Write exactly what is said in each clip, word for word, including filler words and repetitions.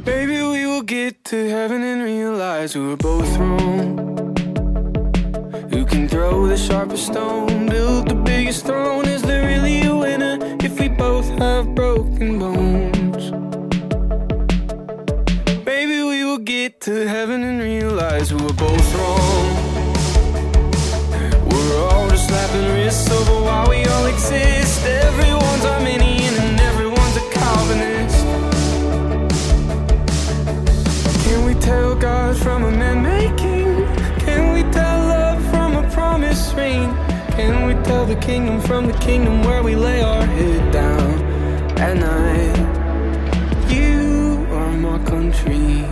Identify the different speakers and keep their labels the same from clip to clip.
Speaker 1: Maybe we will get to heaven and realize we were both wrong. Who can throw the sharpest stone, build the biggest throne? Is there really a winner if we both have broken bones? Maybe we will get to heaven and realize we were both wrong. We're all just slapping wrists over why we all exist. Everyone's Arminian and everyone's a Calvinist. Can we tell God from a man-made king? Can we tell love from a promised ring? Can we tell the kingdom from the kingdom where we lay our head down at night? You are my country.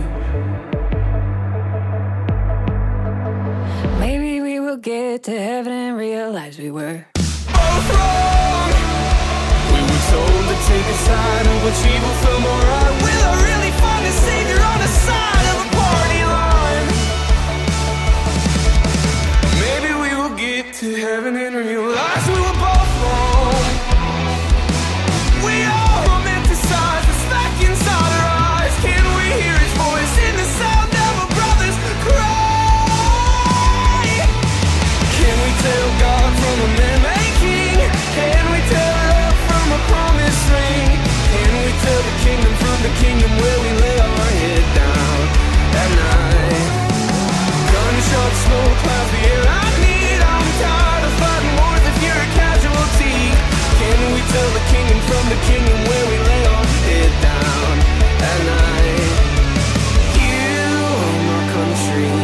Speaker 2: Maybe we will get to heaven and realize we were
Speaker 1: both wrong. We were told to take a side of which evil felt more right. Will I really find a savior on the side of a party line? Maybe we will get to heaven and realize we were both wrong. We all romanticize the speck inside our eyes. Can we hear his voice in the sound of a brother's cry? Can we tell God from a man-made king? Can we tell love from a promised ring? Can we tell the kingdom from the kingdom where we lay our head down at night? Gunshots, smoke clouds, the air I need. I'm tired of fighting wars if you're a casualty. Can we tell the kingdom from the kingdom where we lay our head down at night? You are my country.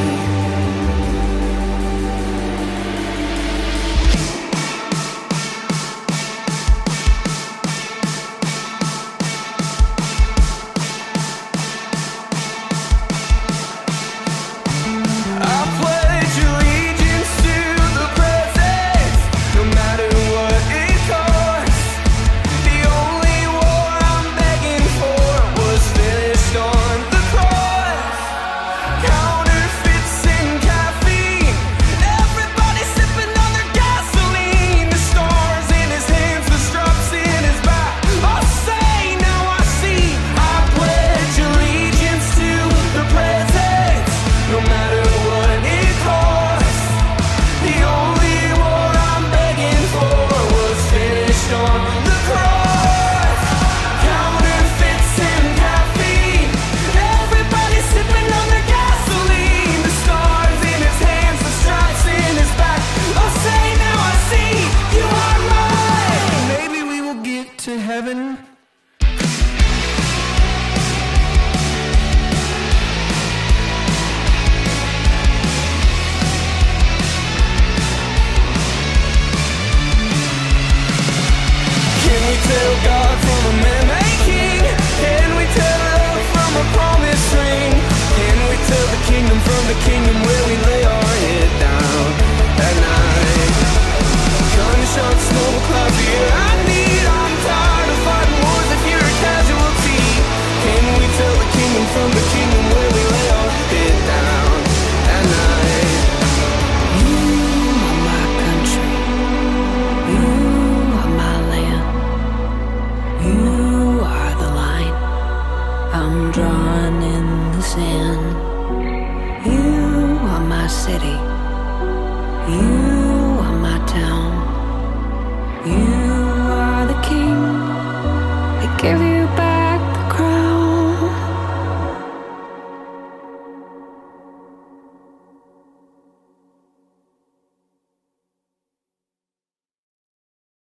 Speaker 2: You